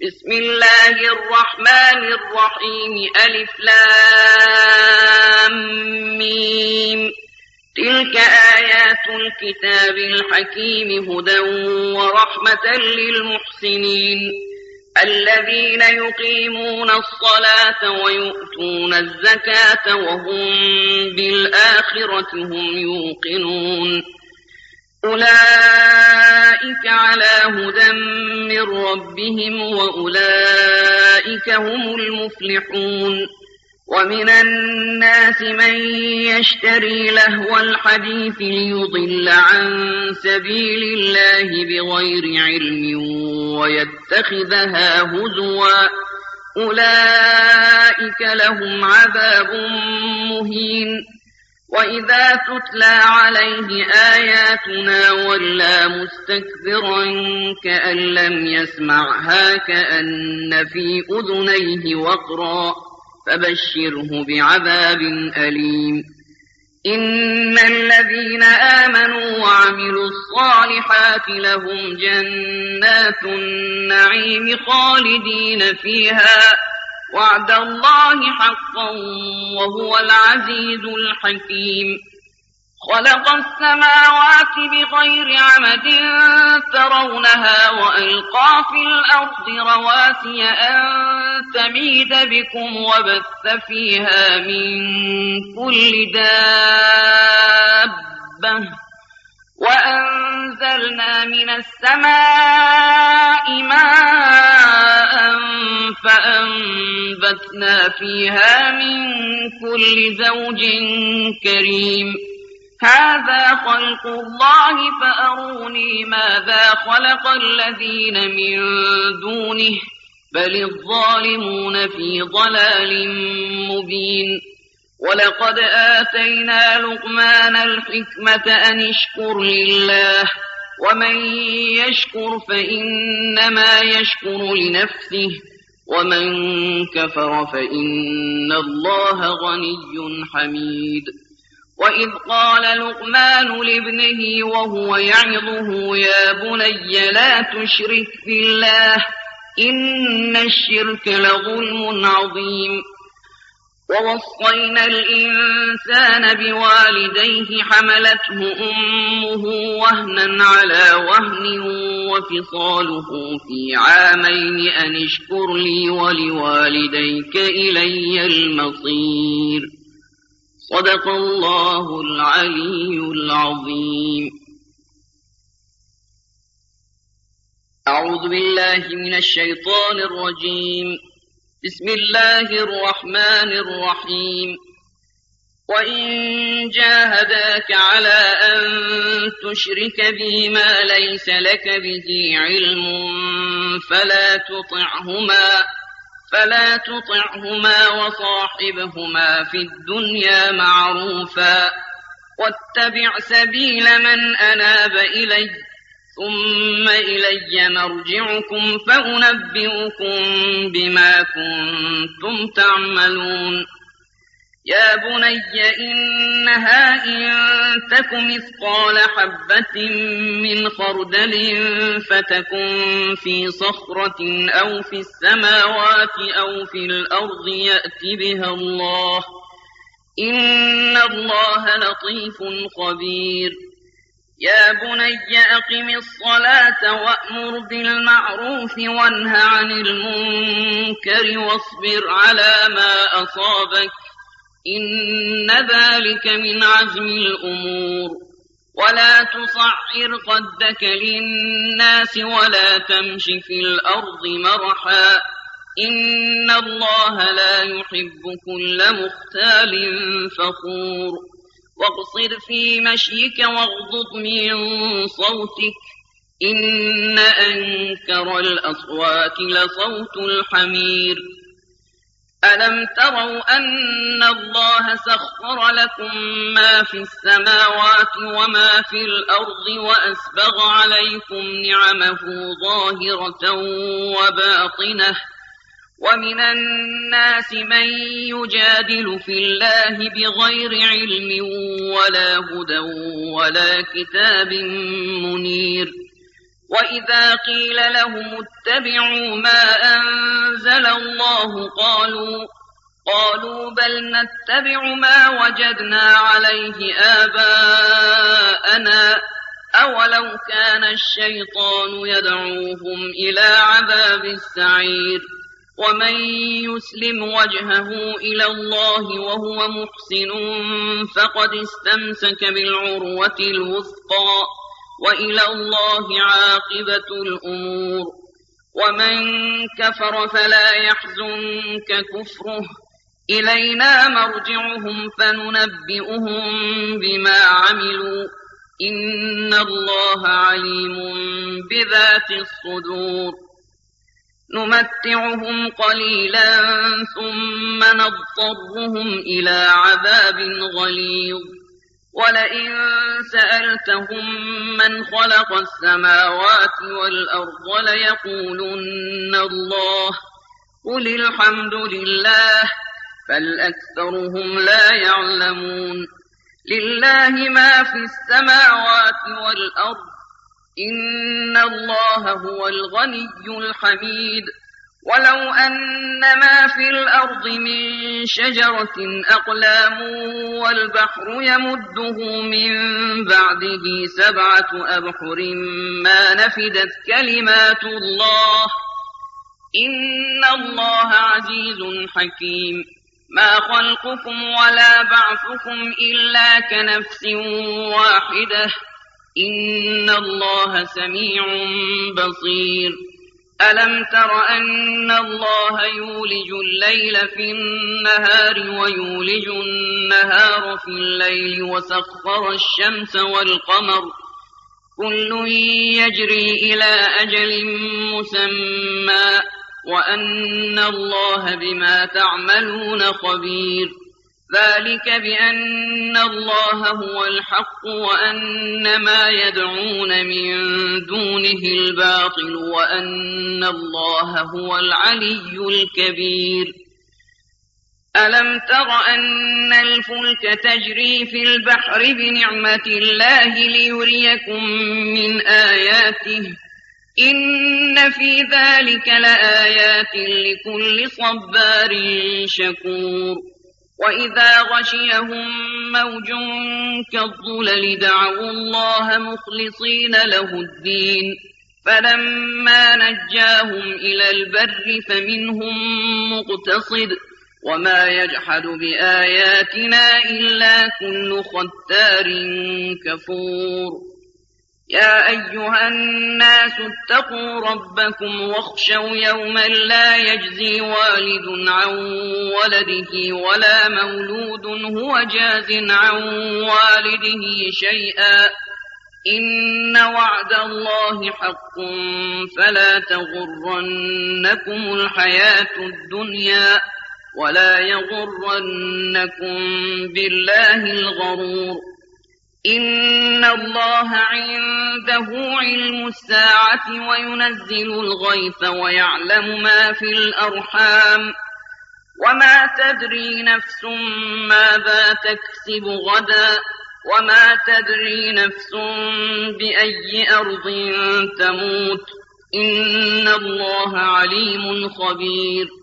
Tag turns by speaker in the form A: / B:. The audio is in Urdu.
A: بسم الله الرحمن الرحيم ألف لام ميم تلك آيات الكتاب الحكيم هدى ورحمة للمحسنين الذين يقيمون الصلاة ويؤتون الزكاة وهم بالآخرة هم يوقنون أولئك على هدى من ربهم وأولئك هم المفلحون ومن الناس من يشتري لهو الحديث ليضل عن سبيل الله بغير علم ويتخذها هزوا أولئك لهم عذاب مهين وإذا تتلى عليه آياتنا ولى مستكبرا كأن لم يسمعها كأن في أذنيه وقرا فبشره بعذاب أليم إن الذين آمنوا وعملوا الصالحات لهم جنات النعيم خالدين فيها وعد الله حقا وهو العزيز الحكيم خلق السماوات بغير عمد ترونها وألقى في الأرض رواسي أن تميد بكم وبث فيها من كل دابة وأنزلنا من السماء ماء فأنبتنا فيها من كل زوج كريم هذا خلق الله فأروني ماذا خلق الذين من دونه بل الظالمون في ضلال مبين ولقد آتينا لقمان الحكمة أن اشكر لله ومن يشكر فإنما يشكر لنفسه ومن كفر فإن الله غني حميد وإذ قال لقمان لابنه وهو يعظه يا بني لا تشرك بالله إن الشرك لظلم عظيم ووصينا الإنسان بوالديه حملته أمه وهنا على وهن وفصاله في عامين أن اشكر لي ولوالديك إلي المصير صدق الله العلي العظيم أعوذ بالله من الشيطان الرجيم بسم الله الرحمن الرحيم وإن جاهداك على أن تشرك بي ما ليس لك به علم فلا تطعهما وصاحبهما في الدنيا معروفا واتبع سبيل من أناب إلي ثم إلي مرجعكم فأنبئكم بما كنتم تعملون يا بني إنها إن تك مثقال حبة من خردل فتكن في صخرة أو في السماوات أو في الأرض يأت بها الله إن الله لطيف خبير يا بني أقم الصلاة وأمر بالمعروف وانه عن المنكر واصبر على ما أصابك إن ذلك من عزم الأمور ولا تصعر خدك للناس ولا تمش في الأرض مرحا إن الله لا يحب كل مختال فخور واقصر في مشيك واغضض من صوتك إن أنكر الأصوات لصوت الحمير ألم تروا أن الله سخر لكم ما في السماوات وما في الأرض وأسبغ عليكم نعمه ظاهرة وباطنة ومن الناس من يجادل في الله بغير علم ولا هدى ولا كتاب منير وإذا قيل لهم اتبعوا ما أنزل الله قالوا بل نتبع ما وجدنا عليه آباءنا أولو كان الشيطان يدعوهم إلى عذاب السعير ومن يسلم وجهه إلى الله وهو محسن فقد استمسك بالعروة الوثقى وإلى الله عاقبة الأمور ومن كفر فلا يحزنك كفره إلينا مرجعهم فننبئهم بما عملوا إن الله عليم بذات الصدور نمتعهم قليلا ثم نضطرهم إلى عذاب غليظ ولئن سألتهم من خلق السماوات والأرض ليقولن الله قل الحمد لله بل أكثرهم لا يعلمون لله ما في السماوات والأرض إن الله هو الغني الحميد ولو أن ما في الأرض من شجرة أقلام والبحر يمده من بعده 7 أبحر ما نفدت كلمات الله إن الله عزيز حكيم ما خلقكم ولا بعثكم إلا كنفس واحدة إن الله سميع بصير ألم تر أن الله يولج الليل في النهار ويولج النهار في الليل وسخر الشمس والقمر كل يجري إلى أجل مسمى وأن الله بما تعملون خبير ذلك بأن الله هو الحق وأن ما يدعون من دونه الباطل وأن الله هو العلي الكبير ألم تر أن الفلك تجري في البحر بنعمة الله ليريكم من آياته إن في ذلك لآيات لكل صبار شكور وإذا غشيهم موج كالظلل دعوا الله مخلصين له الدين فلما نجاهم إلى البر فمنهم مقتصد وما يجحد بآياتنا إلا كل ختار كفور يا أيها الناس اتقوا ربكم واخشوا يوما لا يجزي والد عن ولده ولا مولود هو جاز عن والده شيئا إن وعد الله حق فلا تغرنكم الحياة الدنيا ولا يغرنكم بالله الغرور إن الله عنده علم الساعة وينزل الغيث ويعلم ما في الأرحام وما تدري نفس ماذا تكسب غدا وما تدري نفس بأي أرض تموت إن الله عليم خبير